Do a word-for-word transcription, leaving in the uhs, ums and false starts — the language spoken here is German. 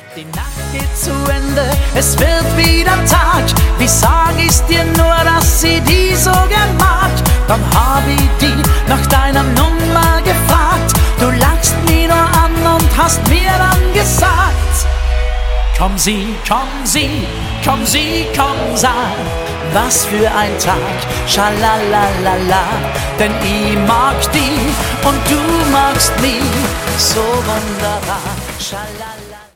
Die Nacht geht zu Ende, es wird wieder Tag. Wie sag ich's dir nur, dass sie die so gern mag? Dann hab ich die nach deiner Nummer gefragt. Du lachst mich nur an und hast mir dann gesagt: Komm sie, komm sie, komm sie, komm sag, was für ein Tag, schalalalala. Denn ich mag die und du magst mich so wunderbar, schalala.